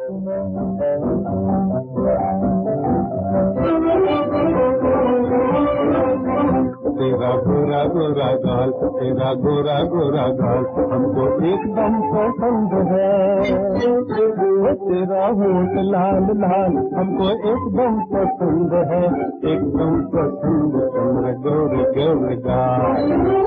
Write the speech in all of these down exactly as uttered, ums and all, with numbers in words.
तेरा गोरा गोरा गाल, तेरा गोरा गोरा गाल हमको एकदम पसंद है। तेरा होठ लाल लाल हमको एकदम पसंद है, एकदम पसंद चंद्र गौर गौर गाल।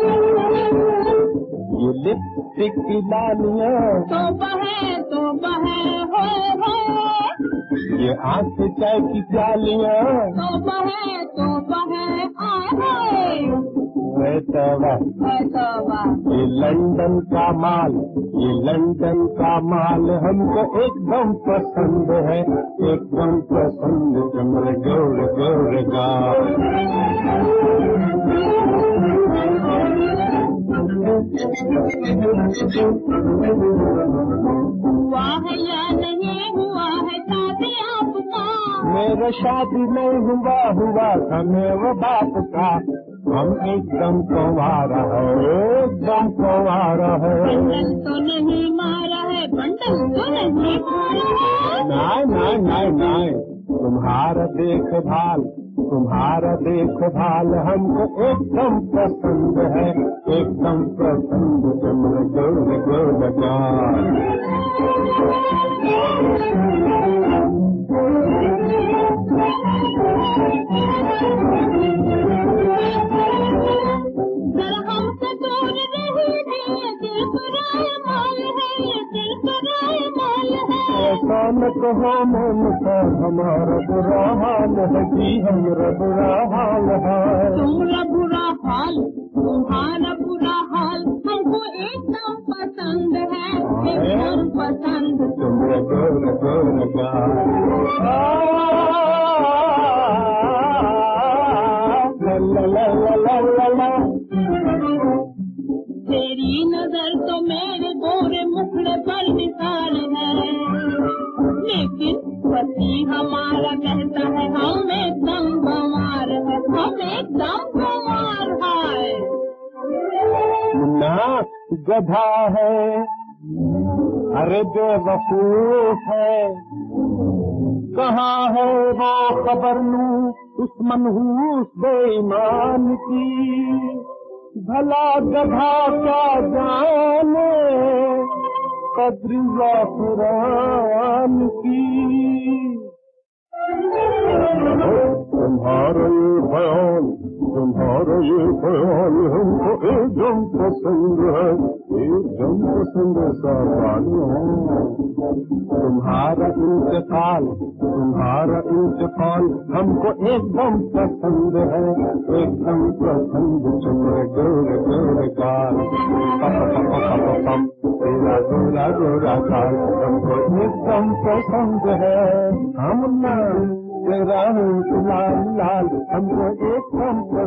ये लिपस्टिक की लालियाँ तो बहे तो बहे हो हो, ये आँख चाय की प्यालियाँ तो बहे तो बहे आए है तवा। ये लंदन का माल, ये लंदन का माल हमको एकदम पसंद है, एकदम पसंद चंद्र गौर गौर गाल। हुआ है या नहीं हुआ है शादी आपका? मेरा शादी नहीं हुआ, हुआ था मेरे बाप का। हम एकदम कुंवारा है, एकदम कुंवारा है। बंडल तो नहीं मारा है, बंडल तो नहीं मारा है। नहीं नहीं नहीं नहीं, तुम्हारा देखभाल, तुम्हारा देखभाल हमको एकदम पसंद है, एकदम पसंद चंद्र गौर गौर गाल। ऐसा न कहो मन का हमारा बुरा हाल है जी, हमारा बुरा हाल है। तुम्हारा बुरा हाल, तुम्हारा बुरा हाल हमको एकदम पसंद है, एकदम पसंद चंद्र गौर गौर गाल। ला ला ला ला ला ला। तेरी नजर तो मेरे गोरे मुखड़े पर निशान है, लेकिन पति हमारा कहता है हम एकदम गंवार है, हम एकदम गंवार है। मुन्ना गधा है, अरे बेवकूफ है, कहाँ है वो खबर लूं उस मनहूस बेईमान की। भला गधा क्या जाने कद्र ज़ाफ़रान की। तुम्हारा ये ख्याल, तुम्हारा ये ख्याल हमको एकदम पसंद है, एकदम पसंद सावधानियों। तुम्हारा इंतकाल, तुम्हारा इंतकाल हमको एकदम पसंद है, एकदम पसंद चंद्र गौर गौर गाल। तेरा गोरा गोरा गाल हमको एकदम पसंद है। हम ना तेरा होठ लाल लाल हमको एकदम